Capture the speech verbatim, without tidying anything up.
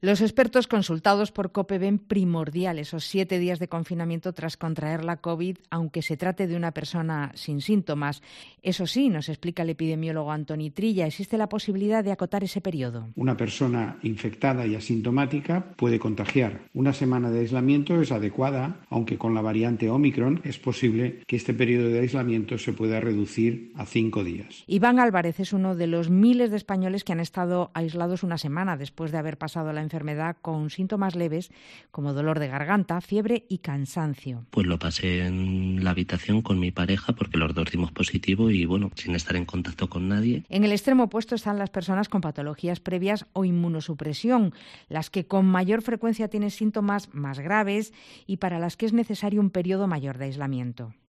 Los expertos consultados por COPE ven primordial esos siete días de confinamiento tras contraer la COVID, aunque se trate de una persona sin síntomas. Eso sí, nos explica el epidemiólogo Antoni Trilla, existe la posibilidad de acotar ese periodo. Una persona infectada y asintomática puede contagiar. Una semana de aislamiento es adecuada, aunque con la variante Omicron es posible que este periodo de aislamiento se pueda reducir a cinco días. Iván Álvarez es uno de los miles de españoles que han estado aislados una semana después de haber pasado la enfermedad con síntomas leves como dolor de garganta, fiebre y cansancio. Pues lo pasé en la habitación con mi pareja porque los dos dimos positivo y bueno, sin estar en contacto con nadie. En el extremo opuesto están las personas con patologías previas o inmunosupresión, las que con mayor frecuencia tienen síntomas más graves y para las que es necesario un periodo mayor de aislamiento.